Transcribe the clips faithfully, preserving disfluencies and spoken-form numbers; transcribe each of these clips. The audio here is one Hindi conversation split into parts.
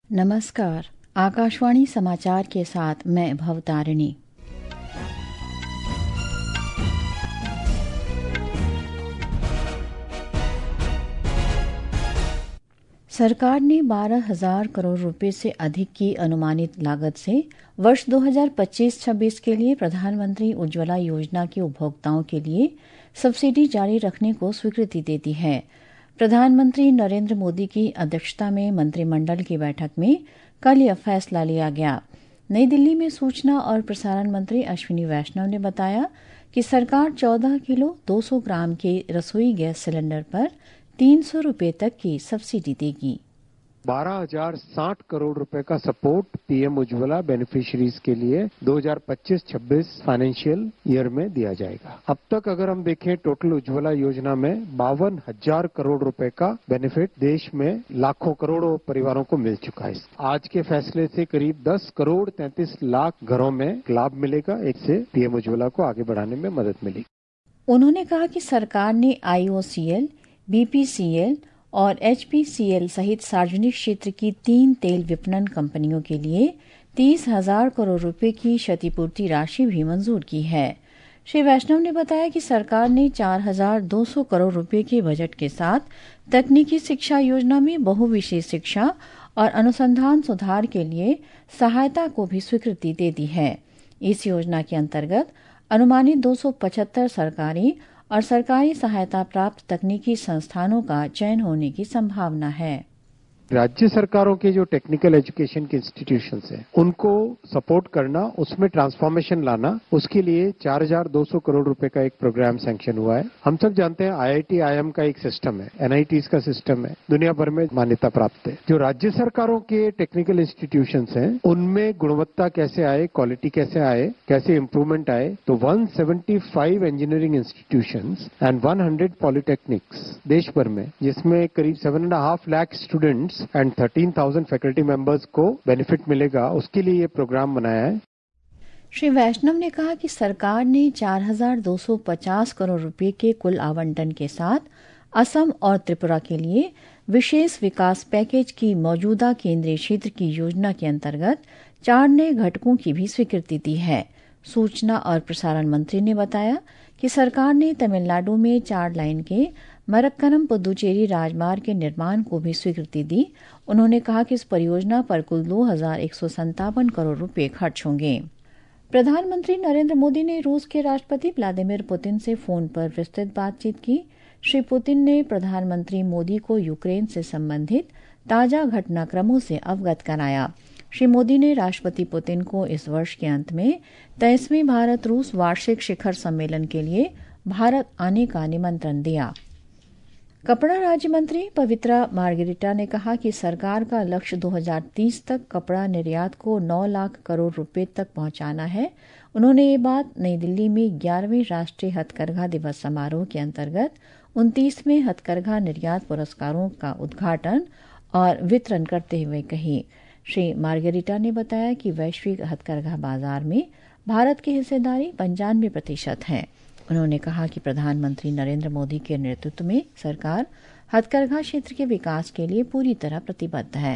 नमस्कार। आकाशवाणी समाचार के साथ मैं भवतारिणी। सरकार ने बारह हजार करोड़ रुपए से अधिक की अनुमानित लागत से वर्ष दो हज़ार पच्चीस छब्बीस के लिए प्रधानमंत्री उज्ज्वला योजना के उपभोक्ताओं के लिए सब्सिडी जारी रखने को स्वीकृति दे दी है। प्रधानमंत्री नरेंद्र मोदी की अध्यक्षता में मंत्रिमंडल की बैठक में कल यह फैसला लिया गया। नई दिल्ली में सूचना और प्रसारण मंत्री अश्विनी वैष्णव ने बताया कि सरकार चौदह किलो दो सौ ग्राम के रसोई गैस सिलेंडर पर तीन सौ रुपये तक की सब्सिडी देगी। बारह हजार साठ करोड़ रुपए का सपोर्ट पीएम उज्ज्वला बेनिफिशियरीज के लिए दो हज़ार पच्चीस छब्बीस फाइनेंशियल ईयर में दिया जाएगा। अब तक अगर हम देखें टोटल उज्ज्वला योजना में बावन हजार करोड़ रुपए का बेनिफिट देश में लाखों करोड़ों परिवारों को मिल चुका है। आज के फैसले से करीब दस करोड़ तैंतीस लाख घरों में लाभ मिलेगा। इससे पीएम उज्ज्वला को आगे बढ़ाने में मदद मिलेगी। उन्होंने कहा कि सरकार ने आईओसीएल, बीपीसीएल और एचपीसीएल सहित सार्वजनिक क्षेत्र की तीन तेल विपणन कंपनियों के लिए तीस हजार करोड़ रुपए की क्षतिपूर्ति राशि भी मंजूर की है। श्री वैष्णव ने बताया कि सरकार ने चार हजार दो सौ करोड़ रुपए के बजट के साथ तकनीकी शिक्षा योजना में बहुविषयीय शिक्षा और अनुसंधान सुधार के लिए सहायता को भी स्वीकृति दे दी है। इस योजना के अंतर्गत अनुमानित दो सौ पचहत्तर सरकारी और सरकारी सहायता प्राप्त तकनीकी संस्थानों का चयन होने की संभावना है। राज्य सरकारों के जो टेक्निकल एजुकेशन के इंस्टीट्यूशंस हैं, उनको सपोर्ट करना, उसमें ट्रांसफॉर्मेशन लाना, उसके लिए चार हजार दो सौ करोड़ रुपए का एक प्रोग्राम सैंक्शन हुआ है। हम सब जानते हैं आईआईटी आईएम का एक सिस्टम है, एनआईटीज का सिस्टम है, दुनिया भर में मान्यता प्राप्त है। जो राज्य सरकारों के टेक्निकल इंस्टीट्यूशंस हैं, उनमें गुणवत्ता कैसे आए, क्वालिटी कैसे आए, कैसे इंप्रूवमेंट आए, तो एक सौ पचहत्तर इंजीनियरिंग इंस्टीट्यूशंस एंड सौ पॉलिटेक्निक्स देश भर में, जिसमें करीब seven and half lakh students and thirteen thousand faculty members को बेनिफिट मिलेगा, उसके लिए ये प्रोग्राम बनाया है। श्री वैष्णव ने कहा कि सरकार ने चार हजार दो सौ पचास करोड़ रुपए के कुल आवंटन के साथ असम और त्रिपुरा के लिए विशेष विकास पैकेज की मौजूदा केंद्रीय क्षेत्र की योजना के अंतर्गत चार नए घटकों की भी स्वीकृति दी है। सूचना और प्रसारण मंत्री ने बताया कि सरकार ने तमिलनाडु में चार लाइन के मरक्कनम पुदुचेरी राजमार्ग के निर्माण को भी स्वीकृति दी। उन्होंने कहा कि इस परियोजना पर कुल दो हजार एक सौ संतावन करोड़ रुपए खर्च होंगे। प्रधानमंत्री नरेंद्र मोदी ने रूस के राष्ट्रपति व्लादिमीर पुतिन से फोन पर विस्तृत बातचीत की। श्री पुतिन ने प्रधानमंत्री मोदी को यूक्रेन से संबंधित ताजा घटनाक्रमों से अवगत कराया। श्री मोदी ने राष्ट्रपति पुतिन को इस वर्ष के अंत में तेईसवें भारत रूस वार्षिक शिखर सम्मेलन के लिए भारत आने का निमंत्रण दिया। कपड़ा राज्य मंत्री पवित्रा मार्गरेटा ने कहा कि सरकार का लक्ष्य दो हज़ार तीस तक कपड़ा निर्यात को नौ लाख करोड़ रुपए तक पहुंचाना है। उन्होंने ये बात नई दिल्ली में ग्यारहवें राष्ट्रीय हथकरघा दिवस समारोह के अंतर्गत उनतीसवें हथकरघा निर्यात पुरस्कारों का उद्घाटन और वितरण करते हुए कही। श्री मार्गरेटा ने बताया कि वैश्विक हथकरघा बाजार में भारत की हिस्सेदारी पंचानवे प्रतिशत है। उन्होंने कहा कि प्रधानमंत्री नरेंद्र मोदी के नेतृत्व में सरकार हथकरघा क्षेत्र के विकास के लिए पूरी तरह प्रतिबद्ध है।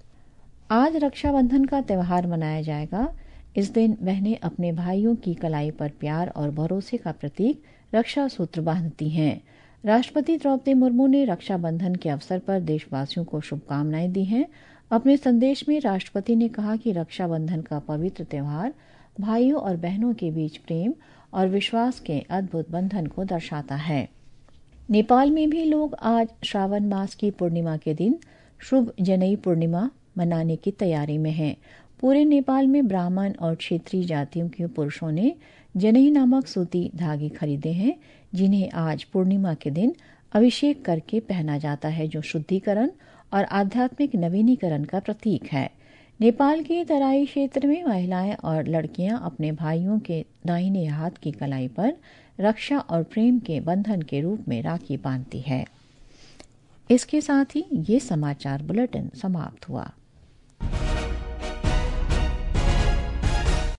आज रक्षाबंधन का त्यौहार मनाया जाएगा। इस दिन बहनें अपने भाइयों की कलाई पर प्यार और भरोसे का प्रतीक रक्षा सूत्र बांधती हैं। राष्ट्रपति द्रौपदी मुर्मू ने रक्षाबंधन के अवसर पर देशवासियों को शुभकामनाएं दी हैं। अपने संदेश में राष्ट्रपति ने कहा कि रक्षाबंधन का पवित्र त्यौहार भाइयों और बहनों के बीच प्रेम और विश्वास के अद्भुत बंधन को दर्शाता है। नेपाल में भी लोग आज श्रावण मास की पूर्णिमा के दिन शुभ जनई पूर्णिमा मनाने की तैयारी में हैं। पूरे नेपाल में ब्राह्मण और क्षेत्रीय जातियों के पुरुषों ने जनई नामक सूती धागे खरीदे हैं, जिन्हें आज पूर्णिमा के दिन अभिषेक करके पहना जाता है, जो शुद्धिकरण और आध्यात्मिक नवीनीकरण का प्रतीक है। नेपाल के तराई क्षेत्र में महिलाएं और लड़कियां अपने भाइयों के दाहिने हाथ की कलाई पर रक्षा और प्रेम के बंधन के रूप में राखी बांधती है। इसके साथ ही ये समाचार बुलेटिन समाप्त हुआ।